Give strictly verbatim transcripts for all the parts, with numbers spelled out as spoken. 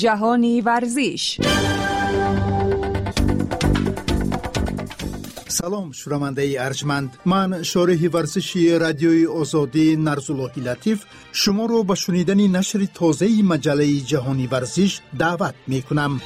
جهانی ورزش. سلام شنونده ارجمند، من شارح ورزشی رادیوی آزادی نرزالله لطیف شما رو به شنیدن نشر تازه مجله جهانی ورزش دعوت می کنم.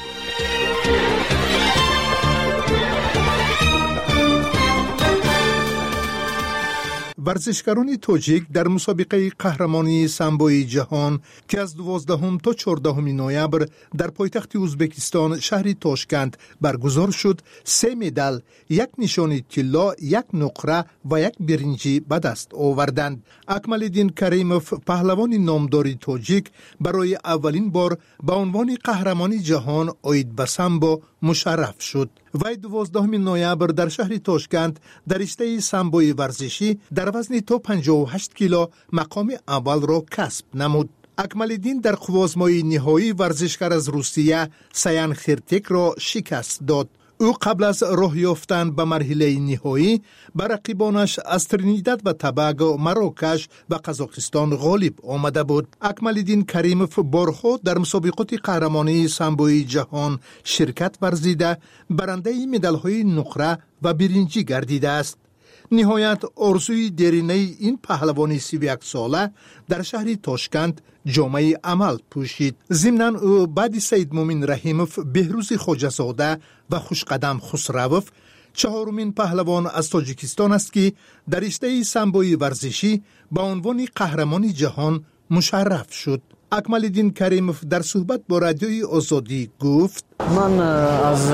ورزشکاران تاجیک در مسابقه قهرمانی سامبوی جهان که از دوازدهم تا چهاردهم نوامبر در پایتخت ازبکستان شهر تاشکند برگزار شد، سه مدال، یک نشان طلا، یک نقره و یک برنجی به دست آوردند. اکمالدین کریموف پهلوان نامدار تاجیک برای اولین بار به عنوان قهرمانی جهان عاید به سامبو مشرف شد. وی دوازدهم نوامبر در شهر تاشکند در رشته سامبوی ورزشی در وزن تا پنجاه و هشت کیلو مقام اول را کسب نمود. اکمالدین در قوازمای نهایی ورزشکار از روسیه سیان خرتک را شکست داد. او قبل از راه یافتن به مرحله نهایی بر رقیبانش از ترینیداد و توباگو، مراکش و قزاقستان غالب آمده بود. اکمالدین کریموف بارها در مسابقات قهرمانی سامبوی جهان شرکت ورزیده برنده مدال‌های نقره و برنجی گردیده است. نهایت آرزوی درینه این پهلوان سی و یک ساله در شهر تاشکند جامعه عمل پوشید. ضمناً او بعد سید مومن رحیموف، بهروز خواجه‌زاده و خوشقدم خسروف چهارمین پهلوان از تاجیکستان است که در رشته سامبوی ورزشی با عنوان قهرمانی جهان مشرف شد. اکمالدین کریموف در صحبت با رادیوی آزادی گفت: من از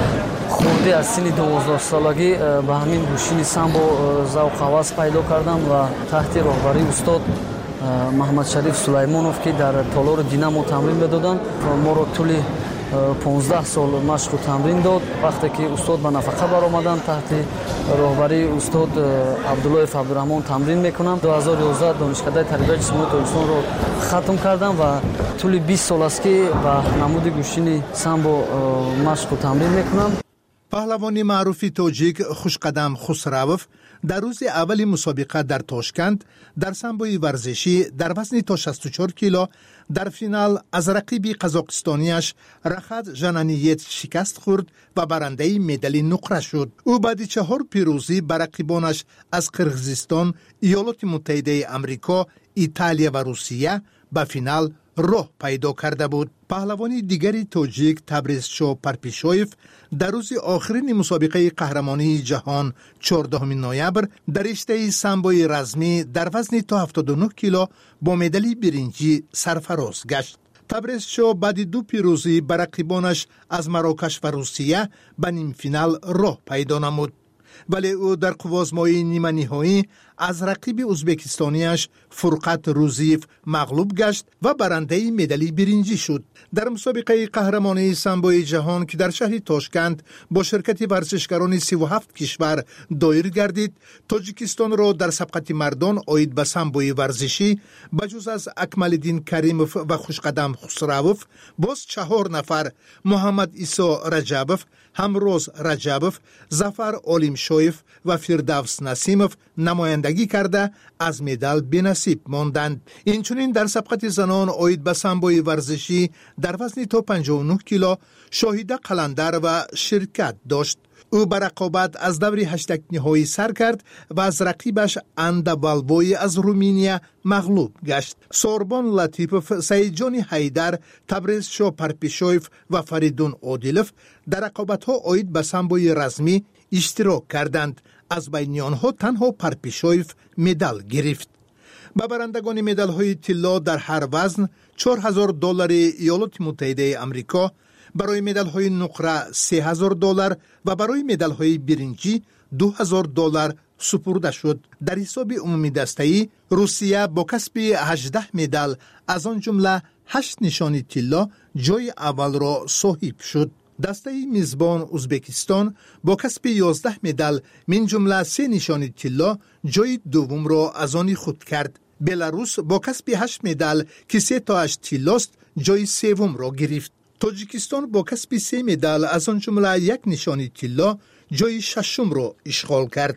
خورده از سن دوازده سالگی به همین گوشین سامبو ذوق هوس پیدا کردم و تحت راهبری استاد محمد شریف سلیمانوف که در تالار دینامو تمرین میدادند ما را طول پانزده سال مشق و تمرین داد. وقتی که استاد به نفقه برآمدن تحت راهبری استاد عبدالله عبدالرحمن تمرین میکنم. دو هزار و یازده دانشکده تربیت جسمانی تاجیکستان رو ختم کردم و طول بیست سال است که به نمود گوشین سامبو مشق و تمرین میکنم. پهلوان معروف تاجیک خوشقدم خسروف در روز اول مسابقه در تاشکند در سامبوی ورزشی در وزن تا شصت و چهار کیلو در فینال از رقیب قزاقستانیش رخت ژنانیت شکست خورد و برنده مدال نقره شد. او بعد چهار پیروزی بر رقیبانش از قرقیزستان، ایالات متحده آمریکا، ایتالیا و روسیه به فینال راه پیدا کرده بود. پهلوانی دیگری تاجیک تبریزشو پرپیشویف در روز آخرین مسابقه قهرمانی جهان چهاردهم نوامبر در رشته سامبوی رزمی در وزن تا هفتاد و نه کیلو با مدال برنجی سرفراز گشت. تبریزشو بعد دو پیروزی بر رقیبانش از مراکش و روسیه به نیم فینال راه پیدا نمود، ولی او در قوازمای نیمه نهایی از رقیب ازبکستانیش فرقت روزیف مغلوب گشت و برنده مدال برنجی شد. در مسابقه قهرمانی سامبوی جهان که در شهر تاشکند با شرکت ورزشکاران سی و هفت کشور دایر گردید، تاجیکستان را در سبقت مردان عاید به سامبوی ورزشی بجز از اکمالدین کریموف و خوشقدم خسروف باز چهار نفر محمد عیسی رجبوف، همروز رجبوف، ظفر عالمشویف و فردوس نسیموف نمایندگی کرده از مدال بی‌نصیب ماندند. اینچنین در سبقت زنان عاید به سامبوی ورزشی در وزن تا پنجاه و نه کیلو شاهده قلندر و شرکت داشت. او بر رقابت از دور هشتگ نهایی سر کرد و از رقیبش اندوالبوی از رومینیا مغلوب گشت. سوربان لطیپوف، سیدجان حیدر، تبریزشو پرپیشویف و فریدون عادلوف در رقابت ها عاید به سامبوی رزمی اشتراک کردند. از بین آنها تنها پرپیشویف مدال گرفت. به برندگان مدال های طلا در هر وزن چهار هزار دلار ایالات متحده آمریکا، برای مدال های نقره سه هزار دلار و برای مدال های برنجی دو هزار دلار سپرده شد. در حساب عمومی دسته‌ای روسیه با کسب هجده مدال از آن جمله هشت نشان طلا جای اول را صاحب شد. دسته میزبان ازبکستان با کسب یازده مدال من جمله سه نشان طلا جای دوم را از آن خود کرد. بلاروس با کسب هشت مدال که سه تاش طلاست جای سوم را گرفت. تاجیکستان با کسب سه مدال از آن جمله یک نشان طلا جای ششم را اشغال کرد.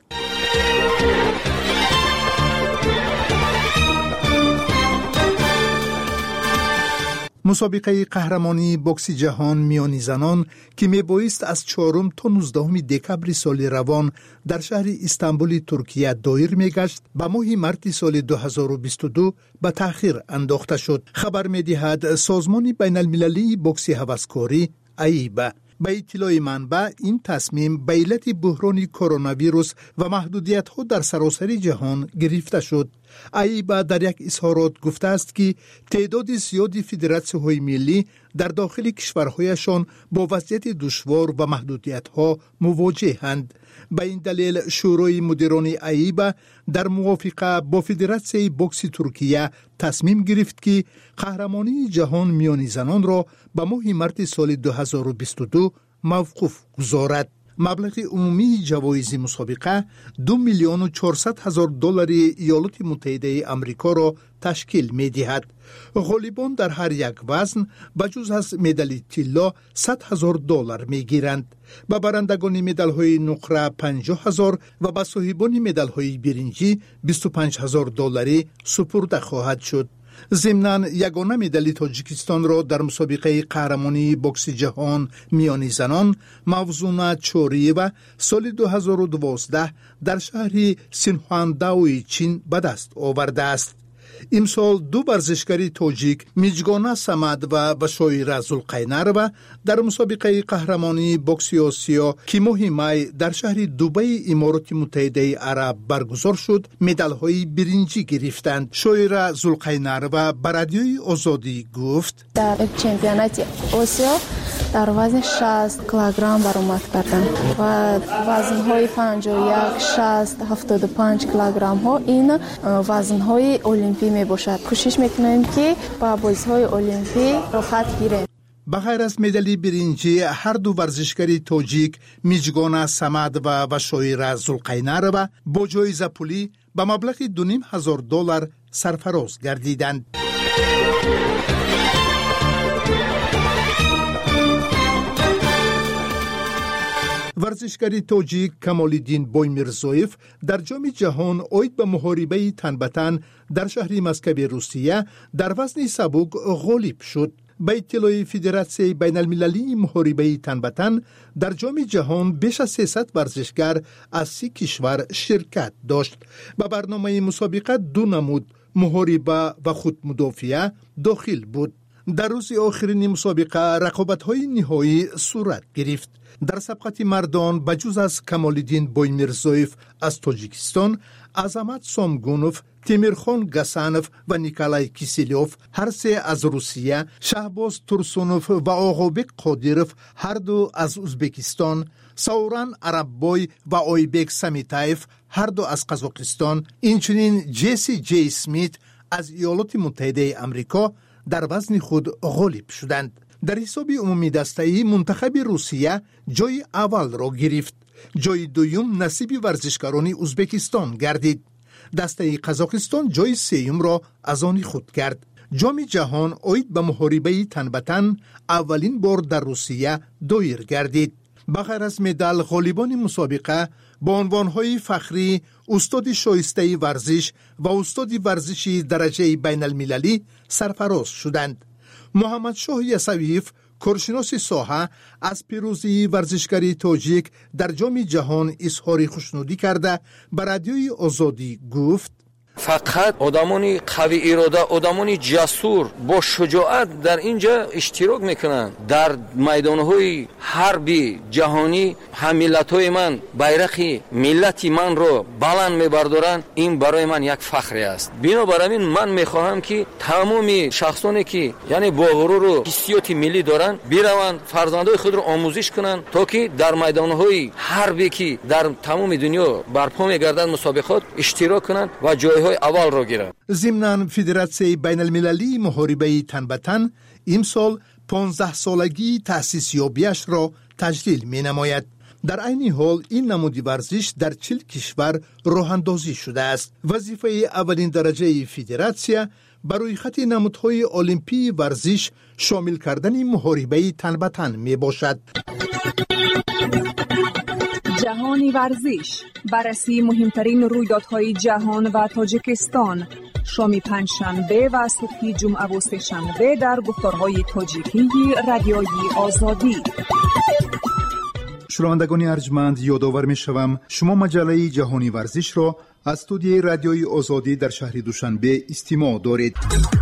مسابقه قهرمانی بوکس جهان میانی زنان که میبایست از چهارم تا نوزدهم دکبر سال روان در شهر استانبول ترکیه دایر میگشت به ماه مارس سال دو هزار و بیست و دو به تأخیر انداخته شد. خبر میدهد سازمان بین المللی بوکس هوسکاری ایبا. به اطلاع منبع این تصمیم به علت بحران کرونا ویروس و محدودیت ها در سراسر جهان گرفته شد. ایبا در یک اظهارات گفته است که تعداد زیادی فدراسیون های ملی در داخل کشورهایشان با وضعیت دشوار و محدودیت ها مواجهند. به این دلیل شورای مدیران ایبا در موافقه با فدراسیون بوکس ترکیه تصمیم گرفت که قهرمانی جهان میانی زنان را به ماه مارس سال دو هزار و بیست و دو موقوف گذارد. مبلغ عمومی جوایز مسابقه دو میلیون و چهارصد هزار دلار ایالات متحده آمریکا را تشکیل می دهد. غالبان در هر یک وزن بجز از مدال طلا صد هزار دلار می گیرند. به برندگان مدال های نقره پنجاه هزار و به صاحبان مدال های برنجی بیست و پنج هزار دلاری سپرده خواهد شد. ضمناً یگانه مدال تاجیکستان را در مسابقه قهرمانی بوکس جهان میانی زنان موزونه چوریوه سال دو هزار و دوازده در شهر سینخوانداوی چین به دست آورده است. امسال دو ورزشکار تاجیک میجگانه سمد و بشایر زلقینروا در مسابقه قهرمانی بوکس آسیا که ماه می در شهر دبی امارات متحده عرب برگزار شد مدال های برنجی گرفتند. شایر زلقینروا به رادیوی آزادی گفت در چمپیونات آسیا در وزن شصت کیلوگرم برآمد کردم و وزن های پنجاه و یک، شصت، هفتاد و پنج کیلوگرم ها این وزن های المپی می باشد. کوشش میکنیم که با بازی های المپی راحت گیریم. بغیر از مدال برنجی هر دو ورزشکار تاجیک میجگانه سمد و بشایر زلقینروا با جایزه پولی به مبلغ دو نیم هزار دلار سرفراز گردیدند. ورزشکار تاجیک کمال‌الدین بویمیرزویف در جام جهان اوید به محاربه تن به تن در شهر مسکو روسیه در وزن سبک غالب شد. به اطلاع فدراسیون بین المللی محاربه تن به تن در جام جهان بیش از سیصد ورزشکار از سی کشور شرکت داشت. به برنامه مسابقه دو نمود محاربه و خودمدافعه داخل بود. در روز آخرین مسابقه رقابت‌های نهایی صورت گرفت. در سبقت مردان بجز از کمال‌الدین بویمیرزویف از تاجیکستان، عظمت سامگونوف، تیمورخان گسانوف و نیکولای کیسیلوف هر سه از روسیه، شهباز تورسونوف و آقابک قادیروف هر دو از ازبکستان، سوران عرببوی و آیبک سمیتایف هر دو از قزاقستان، اینچنین جیسی جی اسمیت از ایالات متحده آمریکا در وزن خود غالب شدند. در حساب عمومی دسته‌ای منتخب روسیه جای اول را گرفت. جای دوم نصیب ورزشکاران ازبکستان گردید. دسته قزاقستان جای سوم را از آن خود کرد. جام جهان اوید به محاربه تن به تن اولین بار در روسیه دایر گردید. بغیر از مدال غالبان مسابقه با عنوانهای فخری استاد شایسته ورزش و استاد ورزشی درجه بین المللی سرفراز شدند. محمد شاه یسویف کارشناس ساحه از پیروزی ورزشکاری تاجیک در جام جهان اظهار خوشنودی کرده به رادیوی آزادی گفت فقط آدمانی قوی اراده، آدمانی جسور با شجاعت در اینجا اشتراک میکنن. در میدانهای حربی جهانی هم ملت‌های من بیرق ملت من رو بلند میبردارن. این برای من یک فخر است. بنابراین من میخواهم که تمام شخصانی که یعنی با غرور و حسیات ملی دارن بیروند فرزندای خود رو آموزش کنن تا که در میدانهای حربی که در تمام دنیا برپا میگردن مسابقات اشتراک کنن و جای اول را گیرند. ضمناً فدراسیون بین المللی محاربه تن به تن امسال پانزده سالگی تأسیس یابیش را تجلیل می نماید. در عین حال این نمود ورزش در چهل کشور راه اندازی شده است. وظیفه اولین درجه فدراسیون برای خط نمودهای المپی ورزش شامل کردن محاربه تن به تن می باشد. جهانی ورزش، بررسی مهمترین رویدادهای جهان و تاجیکستان، شام پنجشنبه و صبح جمعه و سه‌شنبه در گفتارهای تاجیکی رادیویی آزادی. شنوندگان ارجمند، یادآور می‌شوم شما مجله جهانی ورزش را از استودیوی رادیویی آزادی در شهر دوشنبه استماع دارید.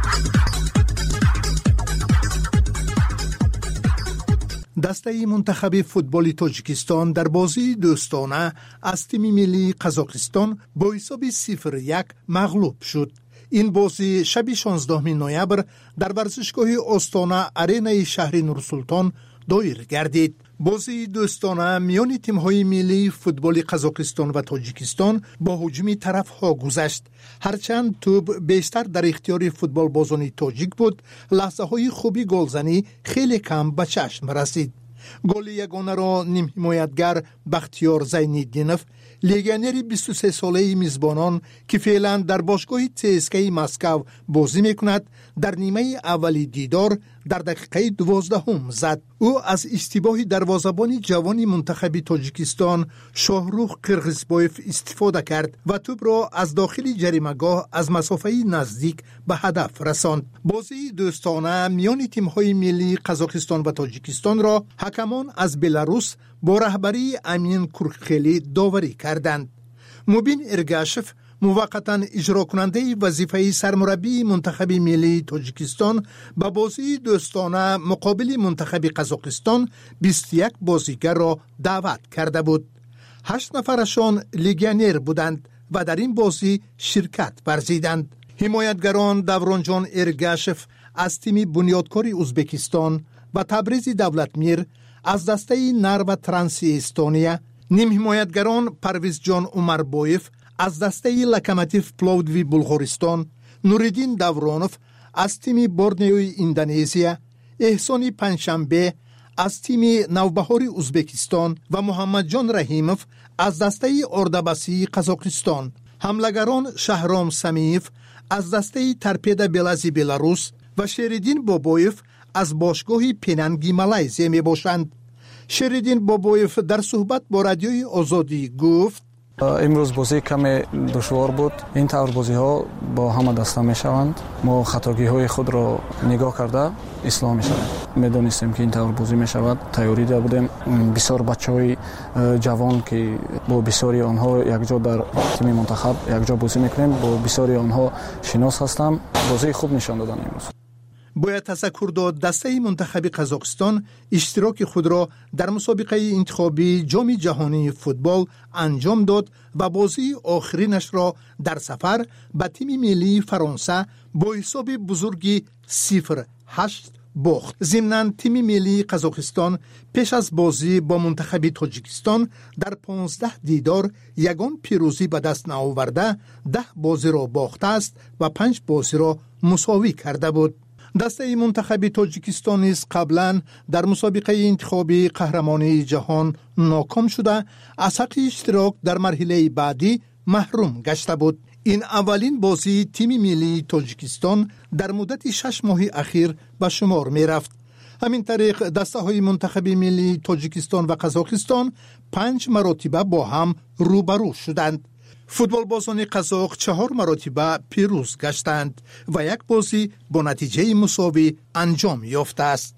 دسته منتخب فوتبال تاجیکستان در بازی دوستانه از تیم ملی قزاقستان با حساب صفر یک مغلوب شد. این بازی شب شانزدهم نوامبر در ورزشگاه آستانه آرینای شهر نورسلطان دایر گردید. بازی دوستانه میان تیم‌های ملی فوتبال قزاقستان و تاجیکستان با هجوم طرف‌ها گذشت. هرچند توپ بیشتر در اختیار فوتبال بازان تاجیک بود، لحظه‌های خوبی گلزنی خیلی کم به چشم رسید. گل یگانه را نیم حمایتگر بختیار زین‌الدینوف، لژیونر بیست و سه ساله میزبانان که فعلا در باشگاه سی اس کی مسکو بازی میکند، در نیمه اولی دیدار در دقیقه دوازدهم زد. او از اشتباه دروازه‌بان جوان منتخب تاجیکستان شاهروخ قرغیزبایف استفاده کرد و توپ را از داخل جریمه‌گاه از مسافه نزدیک به هدف رساند. بازی دوستانه میان تیم‌های ملی قزاقستان و تاجیکستان را حکمان از بلاروس با رهبری امین کورخیلی داوری کردند. مبین ارگاشف موقتا اجرا کننده وظیفه سرمربی منتخب ملی تاجیکستان به بازی دوستانه مقابل منتخب قزاقستان بیست و یک بازیگر را دعوت کرده بود. هشت نفرشان لژیونر بودند و در این بازی شرکت ورزیدند. حمایتگران دورانجان ارگاشف از تیم بنیادکار ازبکستان و تبریز دولتمیر از دسته نر و ترانسی استونیا، نیم حمایتگران پرویز جان عمربایف از دسته لوکوموتیو پلوودوی بلغارستان، نوریدین دورانوف از تیم بورنیوی اندونزیا، احسانی پنجشنبه از تیم نوبهار ازبکستان و محمد جان رحیموف از دسته اردبسی قزاقستان. حملگران شهرام سمیف از دسته ترپیده بلازی بلاروس و شریدین بابایف از باشگاه پیننگی مالایزیا می باشند. شریدین بابایف در صحبت با رادیوی آزادی گفت: امروز بازی کمی دشوار بود. این طور بازی ها با همه دسته می شوند. ما خطاگی های خود را نگاه کرده اصلاح می شوند. می دانستیم که این طور بازی می شود. تیاری داده بودیم. بسیار بچه های جوان که با بسیاری آنها یک جا در تیم منتخب یک جا بازی میکنیم، با بسیاری آنها شناس هستم. بازی خوب نشان دادن امروز. باید تذکر داد دسته منتخب قزاقستان اشتراک خود را در مسابقه انتخابی جام جهانی فوتبال انجام داد و بازی آخرینش را در سفر به تیم ملی فرانسه با حساب بزرگی صفر هشت باخت. ضمناً تیم ملی قزاقستان پیش از بازی با منتخب تاجیکستان در پانزده دیدار یگان پیروزی به دست نآورده ده بازی را باخته است و پنج بازی را مساوی کرده بود. دسته منتخب تاجیکستان نیز قبلا در مسابقه انتخابی قهرمانی جهان ناکام شده از حق اشتراک در مرحله بعدی محروم گشته بود. این اولین بازی تیم ملی تاجیکستان در مدت شش ماه اخیر به شمار می رفت. همین طریق دسته های منتخب ملی تاجیکستان و قزاقستان پنج مرتبه با هم روبرو شدند. فوتبال بازان قزاق چهار مرتبه پیروز گشتند و یک بازی با نتیجه مساوی انجام یافته است.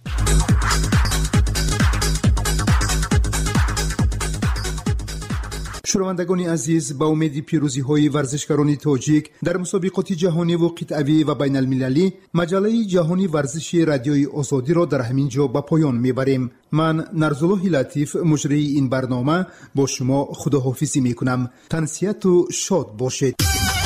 شنوندگان عزیز، با امید پیروزی های ورزشکاران تاجیک در مسابقات جهانی و قطعی و بین المللی، مجله جهانی ورزشی رادیوی آزادی را در همین جا به پایان میبریم. من نرزالله لطیف مجری این برنامه با شما خداحافظی میکنم. تنسیت و شاد باشید.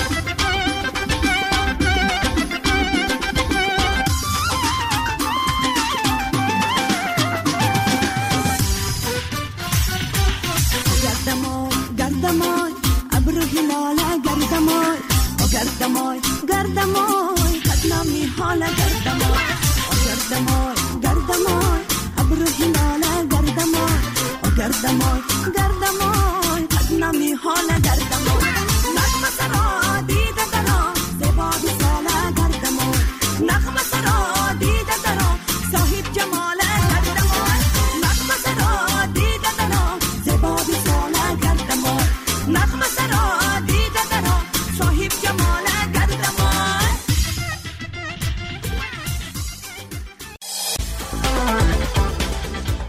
گردمای گردمای قدنامی حالا گردمای گردمای گردمای ابرو هلاله گردمای گردمای گردمای قدنامی حالا گردمای نغمه سرا دیده درا زیبا بی ساله گردمای نغمه سرا دیده درا صاحب جماله گردمای نغمه سرا دیده درا زیبا بی ساله گردمای نغمه سرا دیده درا صاحب جماله گردمای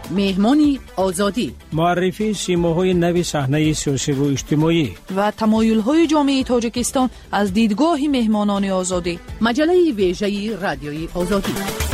مهمان آزادی، معرفی سیماهای نو صحنه سیاسی و اجتماعی و تمایل‌های جامعه تاجیکستان از دیدگاه مهمانان آزادی. مجله ویژه رادیوی آزادی.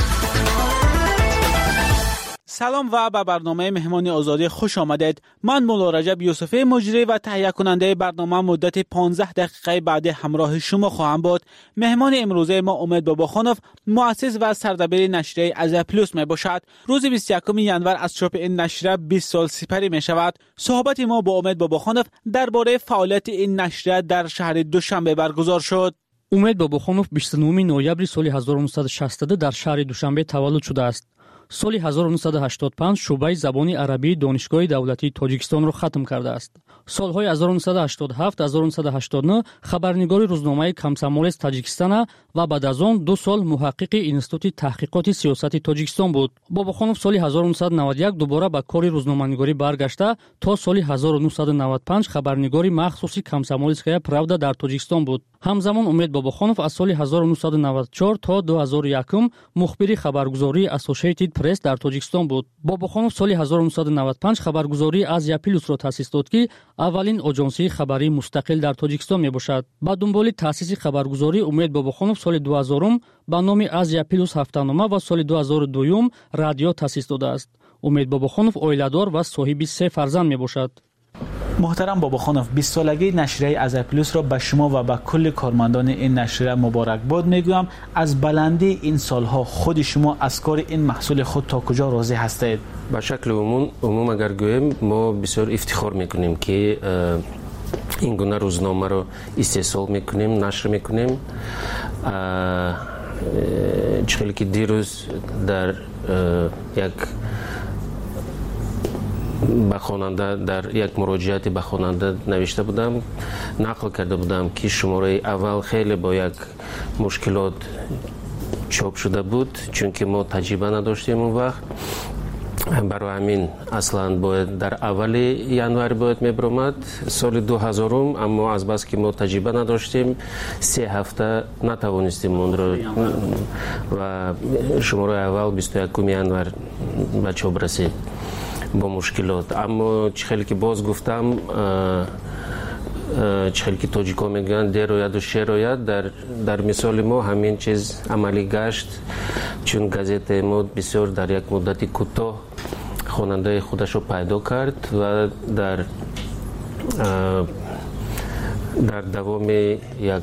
سلام و به برنامه مهمان آزادی خوش آمدید. من مولا رجب یوسفی مجری و تهیه کننده برنامه مدت پانزده دقیقه بعد همراه شما خواهم بود. مهمان امروزه ما امید باباخانوف، مؤسس و سردبیر نشریه آزیا پلوس می باشد. روز بیست و یکم ژانویه از چاپ این نشریه بیست سال سپری می شود. صحبت ما با امید باباخانوف درباره فعالیت این نشریه در شهر دوشنبه برگزار شد. امید باباخانوف بیست و نهم نوامبر سال هزار و نهصد و شصت در شهر دوشنبه تولد شده است. سال هزار و نهصد و هشتاد و پنج شعبه زبان عربی دانشگاه دولتی تاجیکستان را ختم کرده است. سالهای هزار و نهصد و هشتاد و هفت تا هزار و نهصد و هشتاد و نه خبرنگار روزنامه کمسمولس تاجیکستان و بعد از آن دو سال محقق اینستیتوت تحقیقات سیاسی تاجیکستان بود. باباخانوف سال هزار و نهصد و نود و یک دوباره به کار روزنامه‌نگاری برگشته تا سال هزار و نهصد و نود و پنج خبرنگاری مخصوصی کمسمولسکایا پراودا در تاجیکستان بود. همزمان امید باباخانوف از سال هزار و نهصد و نود و چهار تا دو هزار و یک مخبر خبرگزاری اسوسییتد پرس در تاجیکستان بود. باباخانوف سال هزار و نهصد و نود و پنج خبرگزاری آزیا پلوس را تأسیس داد که اولین آژانسی خبری مستقل در تاجیکستان می باشد. با دنبال تأسیس خبرگزاری امید باباخانوف سال دو هزار با نام آزیا پلوس هفته‌نامه و سال دو هزار و دو رادیو تأسیس داده است. امید باباخانوف عائله‌دار و صاحب سه فرزند می باشد. محترم باباخانوف، بیست سالگی نشریه آزیا پلوس را به شما و به کل کارمندان این نشریه مبارک باد میگویم. از بلندی این سالها خود شما از کار این محصول خود تا کجا راضی هستید؟ به شکل عموم عموم اگر گویم ما بسیار افتخار میکنیم که این گونه روزنامه رو استحصال میکنیم، نشر میکنیم. چخیلی که دیروز در یک به خواننده در یک مراجعاتی به خواننده نوشته بودم، نقل کرده بودم که شماره اول خیلی با یک مشکلات چاپ شده بود چون که ما تجربه نداشتیم اون وقت. برای همین اصلا باید در اول ژانویه باید میبرامد سال دو هزار، اما از بس که ما تجربه نداشتیم سه هفته نتوانستیم اون رو و شماره اول بیست و یکم ژانویه به چاپ رسید با مشکلات. اما چخیلی که باز گفتم چخیلی که تاجیکا میگن در روید و شیر روید، در, در مثال ما همین چیز عملی گشت چون گازت ما بسیار در یک مدتی کوتاه خواننده خودش رو پیدا کرد و در در دوام یک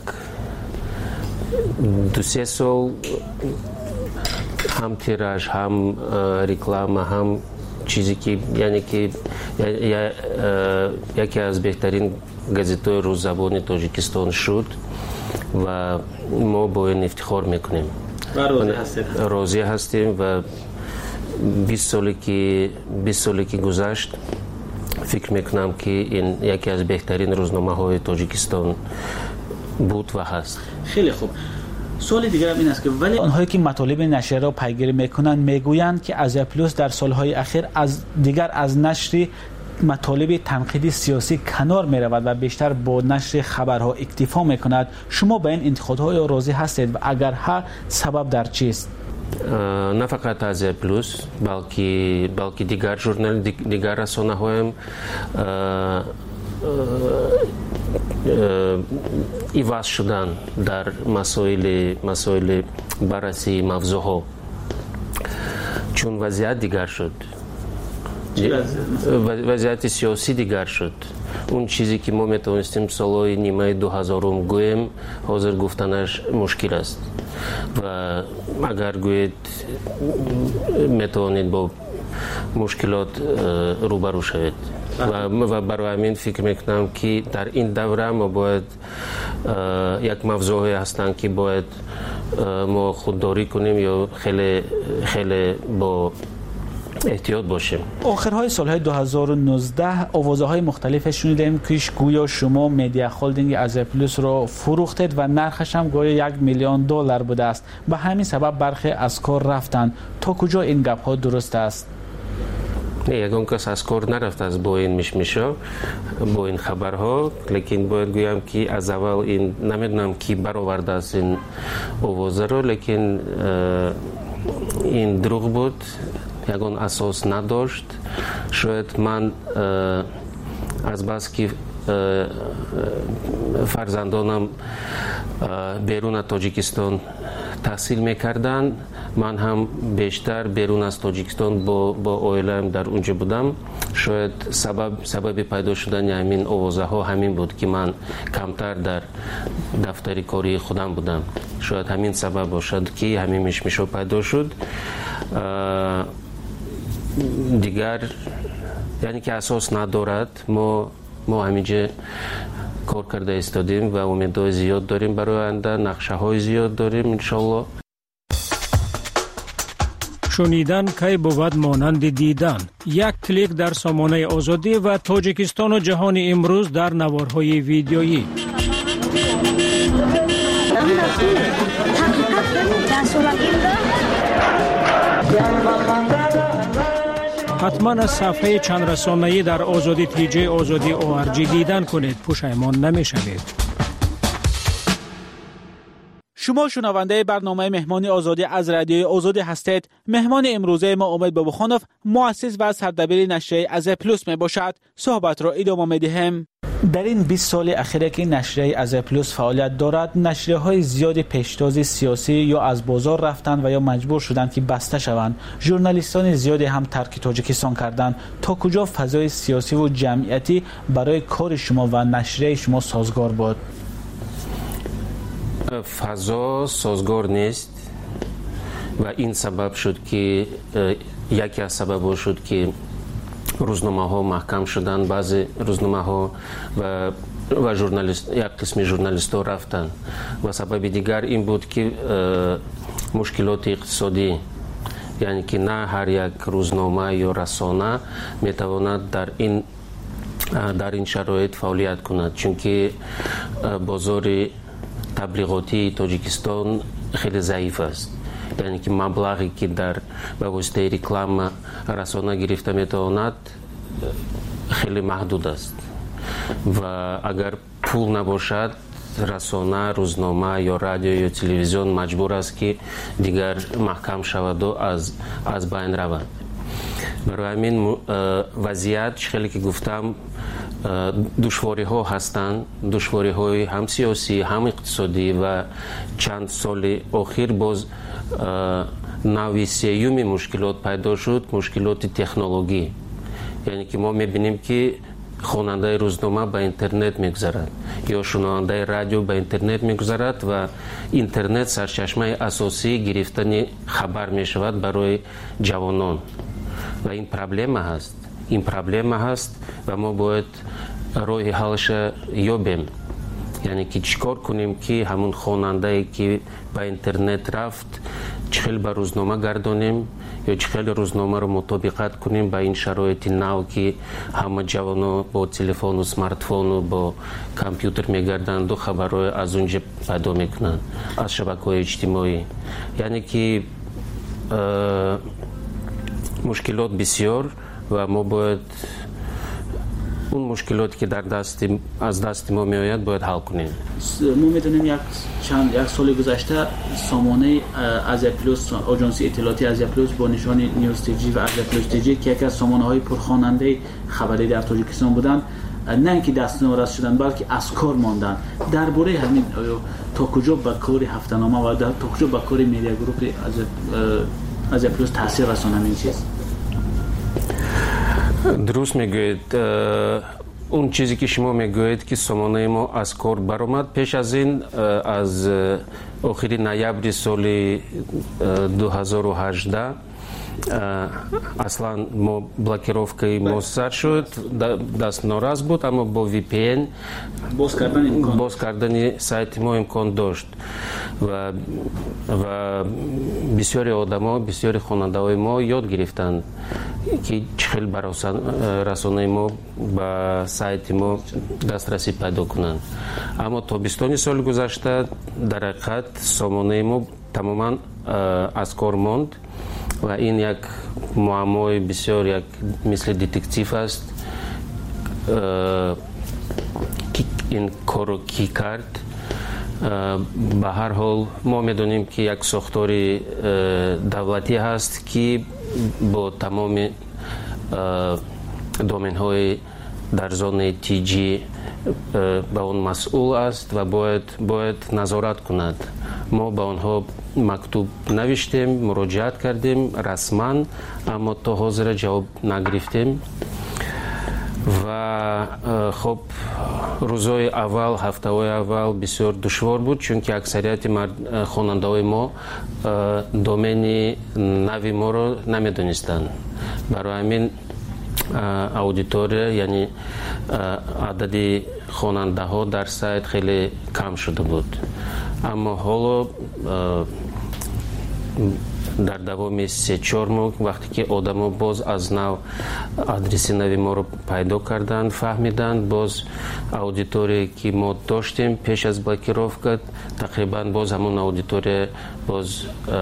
دو سه سال هم تیراژ هم رکلام هم چیزی که یعنی که یکی از بهترین گازت‌های روززبان تاجیکستان شد و ما با این افتخار میکنیم. راضی هستیم. راضی هستیم و بیست سالی که بیست سالی که گذشت فکر میکنم که این یکی از بهترین روزنامه‌های تاجیکستان بود و هست. خیلی خوب. سوال دیگر هم این است که ولی آنهایی که مطالب نشریه را پیگیری میکنند میگویند که آزیا پلوس در سالهای اخیر از دیگر از نشر مطالب تنقیدی سیاسی کنار می رود و بیشتر با نشر خبرها اکتفا می کند. شما به این انتقادهای راضی هستید و اگر ها سبب در چیست؟ نه فقط آزیا پلوس بلکه بلکه دیگر ژورنال دیگر رسانه هایم ایواز شدن در مسائل مسائل بررسی موضوعها چون وضعیت دیگر شد، وضعیت سیاسی دیگر شد. اون چیزی که ما میتونستیم سالهای نیمه دو هزارم گویم حاضر گفتنش مشکل است و اگر گوید میتونید با مشکلات روبرو شوید و برای همین فکر میکنم که در این دوره ما باید یک موضوعی هستند که باید ما خودداری کنیم یا خیلی خیلی با احتیاط باشیم. آخرهای سالهای دو هزار و نوزده آوازهای مختلف شنیدیم که گویا شما مدیا هولدینگ آزیا پلوس را فروختید و نرخش هم گویا یک میلیون دلار بوده است. به همین سبب برخی از کار رفتند. تا کجا این گپ ها درست است؟ یگان کس از کار نرفت از با این مشمشا با این خبرها، لیکن باید گویم که از اول این نمیدونم کی برآورده است این آوازه رو، لیکن این دروغ بود ягон асос надошт. Шояд ман аз бас ки фарзандонам беруна Тоҷикистон таҳсил мекарданд, ман ҳам бештар берун аз Тоҷикистон бо оилаам дар унҷо будам. Шояд сабаби пайдо шудани ҳамин овозаҳо ҳамин буд ки ман камтар дар дафтари кории худам будам. Шояд ҳамин сабаб бошад ки ҳамин мишмишҳо пайдо шуд. Дигар яъне ки асос надорад, мо мо ҳаминҷа кор карда истодем ва умедҳои зиёд дорем барои оянда, нақшаҳои зиёд дорем иншоалло. шунидан кай бувад монанди дидан. Як клик дар сомонаи озодӣ ва Тоҷикистону ҷаҳони имрӯз дар наворҳои видеоӣ. ҳатман аз сафҳаи чандрасонаӣ дар озоди тиҷаи озоди о ар ҷи дидан кунед, пушаймон намешавед. شما شنونده برنامه مهمان آزادی از رادیوی آزادی هستید. مهمان امروزه ما امید بابخانوف مؤسس و سردبیر نشریه از پلوس می باشد. صحبت را ادامه می دهیم. در این بیست سال اخیره که نشریه از پلوس فعالیت دارد، نشریه های زیادی پیشتاز سیاسی یا از بازار رفتند و یا مجبور شدند که بسته شوند. ژورنالیستان زیادی هم ترک تاجیکستان کردند. تا کجا فضای سیاسی و جمعیتی برای کار شما و نشریه شما سازگار بود؟ فضا سازگار نیست و این سبب شد که یکی از سبب شد که روزنامه ها محکم شدن، بعضی روزنامه ها و و ژورنالیست یک قسم ژورنالیست ها رفتن و سبب دیگر این بود که مشکلات اقتصادی، یعنی که نه هر یک روزنامه یا رسانه میتواند در این در این شرایط فعالیت کند، چون که بازار تبلیغاتی تاجیکستان خیلی ضعیف است. یعنی که مبلغی که در به واسطه رکلام رسانه گرفته میتواند خیلی محدود است و اگر پول نباشد رسانه، روزنامه یا رادیو یا تلویزیون مجبور است که دیگر محکم شود و از از بین رود. برای همین وضعیت خیلی که گفتم دشواری ها هستند، دشواری های هم سیاسی هم اقتصادی و چند سال اخیر باز نوع سیوم مشکلات پیدا شد، مشکلات تکنولوژی. یعنی که ما میبینیم که خواننده روزنامه به اینترنت میگذرد یا شنونده رادیو به اینترنت میگذرد و اینترنت سرچشمه اساسی گرفتن خبر میشود برای جوانان و این پرابلم هست. این پرابلم هست و ما باید راه حلش یابیم. یعنی که چیکار کنیم که همون خواننده که به اینترنت رفت چخیل به روزنامه گردانیم یا چخیل روزنامه رو مطابقت کنیم با این شرایط نو که همه جوانا با تلفن و سمارتفون و با کامپیوتر میگردند و خبرهای از اونجا پیدا میکنند از شبکه‌های اجتماعی. یعنی که مشکلات بسیار و ما باید اون مشکلاتی که در دست از دست ما میآید باید حل کنیم. ما میدونیم یک چند یک سال گذشته سامانه از پلوس، آژانس اطلاعاتی از پلوس با نشان نیوز تیجی و از پلوس تیجی که یکی از سامانه های پرخواننده خبری در تاجیکستان بودند، نه اینکه دست نارس شدن بلکه از کار ماندن. درباره همین تا کجا به کار هفته‌نامه و تا کجا به کار میدیا گروپ از از پلوس تاثیر رسانه این چیز؟ درست میگوید. اون چیزی که شما میگوید که سامانه ما از کار برآمد پیش از این، از آخر نوامبر سال دو هزار و هجده اصلا ما بلاکировкой ما سر شد، دست ناراض بود، اما با وی پی ان باز کردن امکان باز کردن سایت ما امکان داشت و و بسیاری آدما، بسیاری خواننده ما یاد گرفتند که چخیل برای رسانه ما به سایت ما دسترسی پیدا کنند. اما تابستان سال گذشته در حقیقت سامانه ما تماما از کار ماند و این یک معمای بسیار یک مثل دتکتیو است که این کارو کی کرد. به هر حال ما میدونیم که یک ساختار دولتی هست که با تمام دومین‌های در زون تیجی به اون مسئول است و باید باید نظارت کند. ما به آنها مکتوب نوشتیم، مراجعت کردیم رسما، اما تا حاضر جواب نگرفتیم. و خب روزهای اول، هفته‌های اول بسیار دشوار بود، چون که اکثریت خواننده‌های ما دومین نوی ما رو نمیدونستند. برای همین аудитория, یعنی عدد خواننده ها در سایت خیلی کم شده بود. اما حالا در دوام سه چهار ماه وقتی که آدما باز از نو آدرس نوی ما رو پیدا کردند، فهمیدند باز аудитория که ما داشتیم پیش از بلاکировка تقریبا باز همون аудитория باز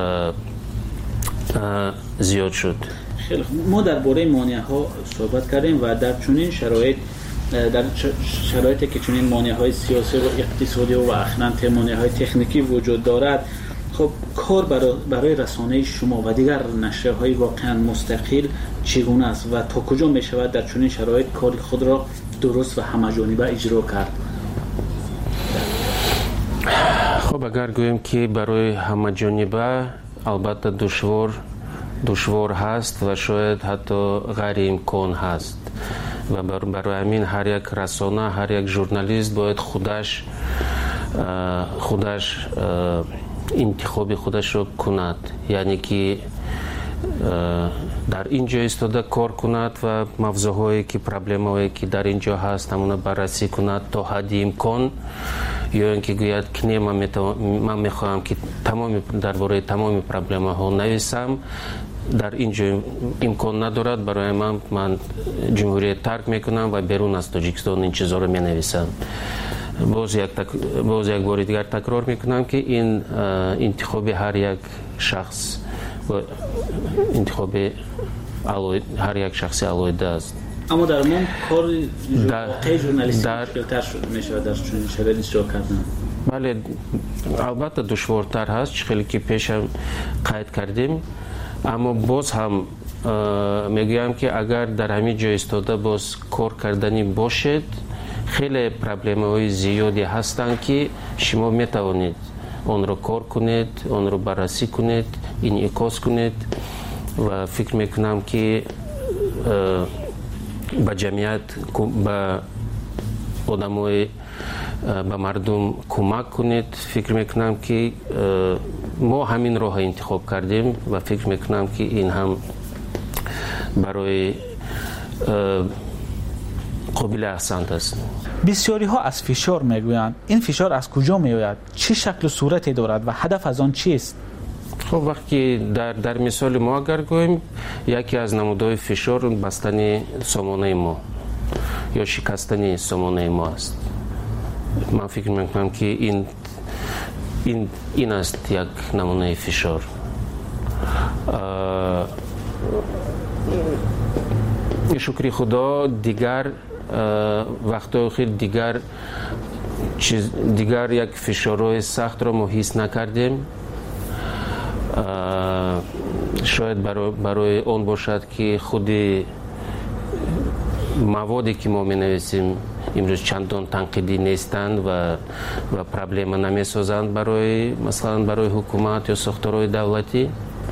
زیاد شد. ما درباره مانع ها صحبت کردیم و در چنین شرایط در شرایطی که چنین مانع های سیاسی و اقتصادی و اخیراً مانع های تکنیکی وجود دارد، خب کار برای, برای رسانه شما و دیگر نشریه های واقعا مستقل چگونه است و تا کجا می شود در چنین شرایط کار خود را درست و همه‌جانبه اجرا کرد؟ خب اگر گوییم که برای همه‌جانبه البته دشوار دشوار هست و شاید حتی غیر امکان هست و برای همین هر یک رسانه، هر یک ژورنالیست باید خودش خودش انتخاب خودش رو کند، یعنی که در اینجا ایستاده کار کند و موضوعهایی که پرابلم‌هایی که در اینجا هست همون بررسی کند تا حد امکان، یا اینکه گوید که نه من میخواهم که تمام درباره تمام پرابلم‌ها نویسم، در اینجا امکان ندارد، برای من من جمهوریت ترک میکنم و بیرون از تاجیکستان این چیزا رو مینویسم. باز یک تک... باز یک بار دیگر تکرار میکنم که این انتخاب هر یک شخص و انتخاب علوی... هر یک شخصی علایده است. اما در من کار واقعی ژورنالیستی مشکل‌تر شده میشه در چنین شرایطی اجرا کردن. بله البته دشوارتر هست، خیلی که پیش هم قید کردیم، اما باز هم میگویم که اگر در همین جای ایستاده باز کار کردنی باشد، خیلی پرابلم‌های زیادی هستند که شما میتوانید آن را کار کنید، آن را بررسی کنید، انعکاس کنید و فکر میکنم که به جمعیت، به آدمای، به مردم کمک کنید. فکر میکنم که ما همین راه انتخاب کردیم و فکر میکنم که این هم برای قابل احسنت است. بسیاری ها از فشار میگویند. این فشار از کجا میآید؟ چه شکل و صورتی دارد و هدف از آن چیست؟ خب وقتی در در مثال ما اگر گوییم، یکی از نمودهای فشار بستن سامانه ما یا شکستن سامانه ما است. من فکر میکنم که این این این است یک نمونه فشار. شکر خدا دیگر وقتا خیلی دیگر چیز دیگر یک فشارهای سخت را ما حس نکردیم. شاید برای برای اون باشد که خود موادی که ما می‌نویسیم امروز چندان تنقیدی نیستند و و پرابلم نمی‌سازند برای مثلا برای حکومت یا ساختارهای دولتی.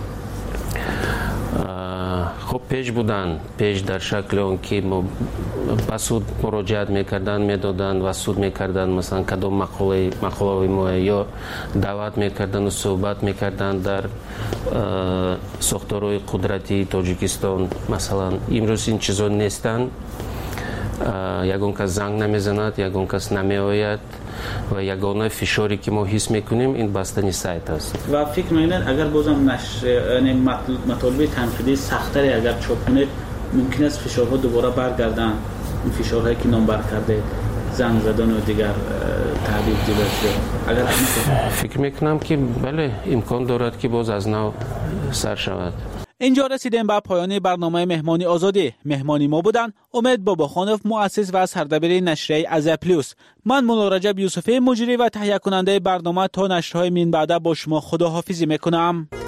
خب پیش بودن، پیش در شکل اون که ما به سود مراجعت میکردن، میدادن و سود میکردن، مثلا کدام مقاله مقاله ما یا دعوت میکردن و صحبت میکردن در ساختارهای قدرتی تاجیکستان. مثلا امروز این چیزا نیستن. یگان کس زنگ نمیزند، یگان کس نمیآید و یگانه فشاری که ما حس میکنیم این بستنی سایت است. و فکر میکنید اگر بازم نشر یعنی مطالب تنقیدی سخت‌تری اگر چاپ کنید، ممکن است فشارها دوباره برگردن، این فشارهایی که نام بر کرده، زنگ زدن و دیگر تعبیر دیگر. اگر فکر میکنم که بله امکان دارد که باز از نو سر شود. اینجا رسیدیم به پایان برنامه مهمانی آزادی. مهمانی ما بودن امید باباخانوف، مؤسس و سردبیر نشریه از پلوس. من مولا رجب یوسفی، مجری و تهیه کننده برنامه. تا نشرهای من بعد با شما خداحافظی میکنم.